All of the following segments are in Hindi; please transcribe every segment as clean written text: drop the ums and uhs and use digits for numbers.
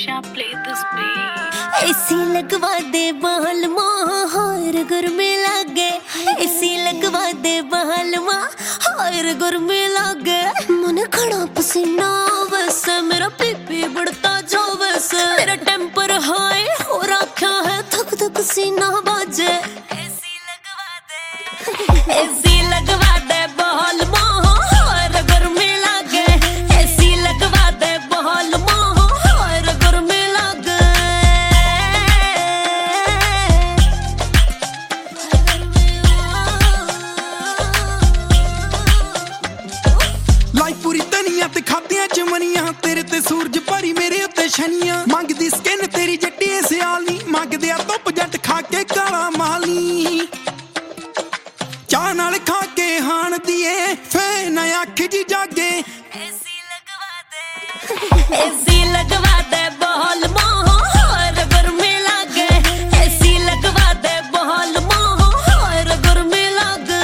Nisha, play this beat. ऐसी लगवा दे बाल हर गर्मी लागे, ऐसी लगवा दे बाल हर गर्मी लागे। मन खड़ा पसीना बस, मेरा पीपी बढ़ता जो बस, मेरा टेम्पर हाई हो रखा है, थक थक सीना बाजे। ऐसी लगवा दे, ऐसी लगवा दे बाल हर गर्मी लागे, ऐसी लगवा दे बाल हर गर्मी लागे। लाई पूरी तनिया ते खादियां चमनियां, तेरे ते सूरज भरी मेरे उत्ते शनियां। मंगदी स्किन तेरी जट्टी सियाली, मंगदे आ धुप जट खा के काला माली। चाह नाल खा के हाण दिए फे ना अख जी जागे। ऐसी लगवा दे, ऐसी लगवा दे बाल हर गर्मी लागे, ऐसी लगवा दे बाल हर गर्मी लागे।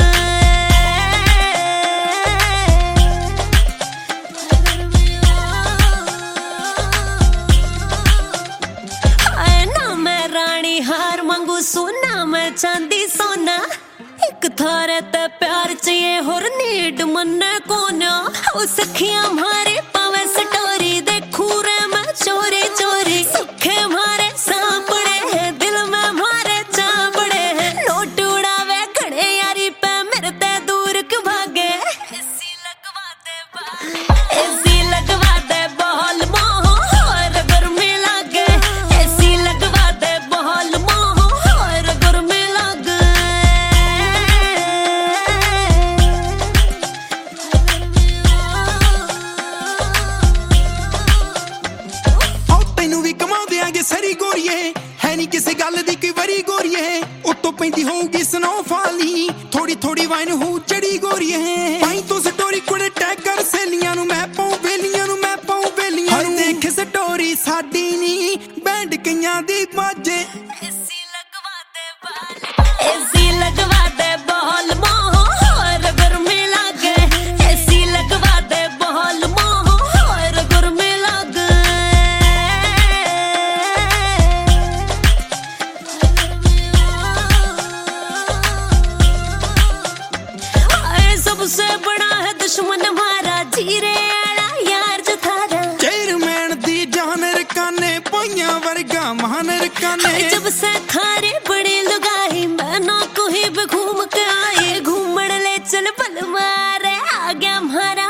ना मैं रानी हार मांगू सोना, मैं चांदी सोना, एक थारे ते प्यार चाहिए होर नीड मन्ने कोना। ओ सखियां हमारे पावे स्टोरी देखू रे मैं चोरी चोरी, सुखे हमारे सांपड़े हैं, दिल में हमारे चांपड़े हैं। नोट उड़ावे घड़े यारी पे मेरे ते दूर क्यों भागे। ऐसी लगवा दे बाल, ऐसी लगवा दे बाल हर गर्मी लागे, ऐसी लगवा दे बाल हर गर्मी लागे। ਤੈਨੂੰ ਵੀ ਕਮਾਉਂਦਿਆਂਗੇ ਸਰੀ ਗੋਰੀਏ, ਹੈ ਨਹੀਂ ਕਿਸੇ ਗੱਲ ਦੀ ਕੋਈ ਵਰੀ ਗੋਰੀਏ। ਉੱਤੋਂ ਪੈਂਦੀ ਹੋਊਗੀ ਸਨੋਫਾਲੀ, ਥੋੜੀ ਥੋੜੀ ਵਾਈਨ ਹੋ ਚੜੀ ਗੋਰੀਏ। ਭਾਈ ਤੂੰ ਸਟੋਰੀ ਕੁੜੇ ਟੈਗ ਕਰ ਸੇਲੀਆਂ ਨੂੰ, ਮੈਂ ਪਾਉ ਵੇਲੀਆਂ ਨੂੰ, ਮੈਂ ਪਾਉ ਵੇਲੀਆਂ ਨੂੰ। ਦੇਖ ਸਟੋਰੀ ਸਾਡੀ ਨੀ ਬੈਂਡ ਕਈਆਂ ਦੀ ਬਾਜੇ। ऐसी लगवा दे बाल, ऐसी लगवा दे बाल हर गर्मी लागे, ऐसी लगवा दे बाल हर गर्मी लागे। सबसे बड़ा है दुश्मन हमारा, जीरे आला यार जो थारा। चेयरमैन दी जान रकाने, पाइयां वर्गा महान रकाने। जब से थारे बड़ी लुगाई, मैं ना कोई भी घूम के आई, घूमड़ ले चल पल मारे, आ गया हमारा